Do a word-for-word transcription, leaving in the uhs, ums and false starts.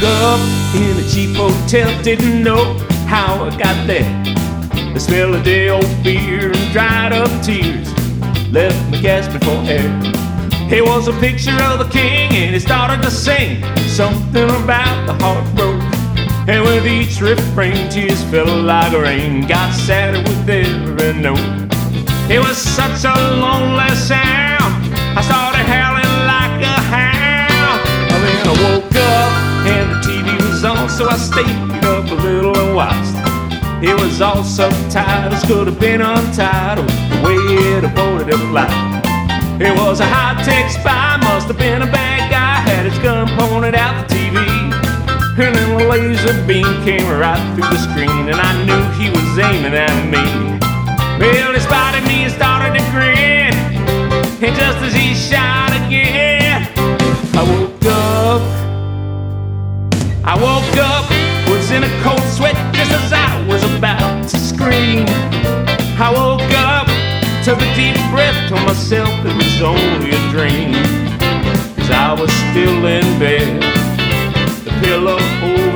up in a cheap hotel, didn't know how I got there. The smell of day old beer and dried up tears left me gasping for air. He was a picture of the king and he started to sing something about the heartbroken. And with each refrain, tears fell like rain, got sadder with every note. It was such a lonely sound, I started howling like a hound. Then I woke up and the T V was on, so I stayed up a little and watched. It was all subtitles, could have been untitled, the way it avoided a fly. It was a high-tech spy, must have been a bad guy, had his gun pointed out the T V. And then a laser beam came right through the screen, and I knew he was aiming at me. Well, he spotted me and started to grin, and just as he shot again, I woke up. I woke up, was in a cold sweat just as I was about to scream. I woke up, took a deep breath, told myself it was only a dream. 'Cause I was still in bed, the pillow